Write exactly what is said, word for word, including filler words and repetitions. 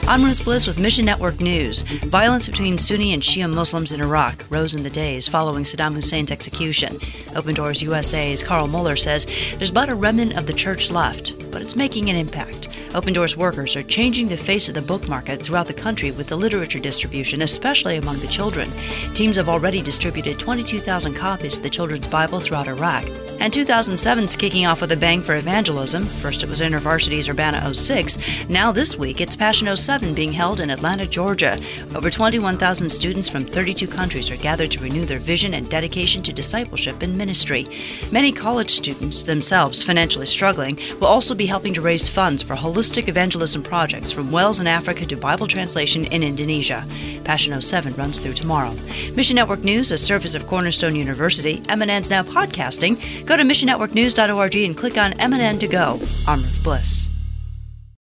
I'm Ruth Bliss with Mission Network News. Violence between Sunni and Shia Muslims in Iraq rose in the days following Saddam Hussein's execution. Open Doors U S A's Carl Muller says there's but a remnant of the church left, but it's making an impact. Open Doors workers are changing the face of the book market throughout the country with the literature distribution, especially among the children. Teams have already distributed twenty-two thousand copies of the Children's Bible throughout Iraq. And two thousand seven's kicking off with a bang for evangelism. First it was InterVarsity's Urbana oh six. Now this week it's Passion oh seven being held in Atlanta, Georgia. Over twenty-one thousand students from thirty-two countries are gathered to renew their vision and dedication to discipleship and ministry. Many college students, themselves financially struggling, will also be helping to raise funds for holistic evangelism projects from wells in Africa to Bible translation in Indonesia. Passion oh seven runs through tomorrow. Mission Network News, a service of Cornerstone University. M N N's now podcasting. Go to mission network news dot org and click on M N N to go. I'm Ruth Bliss.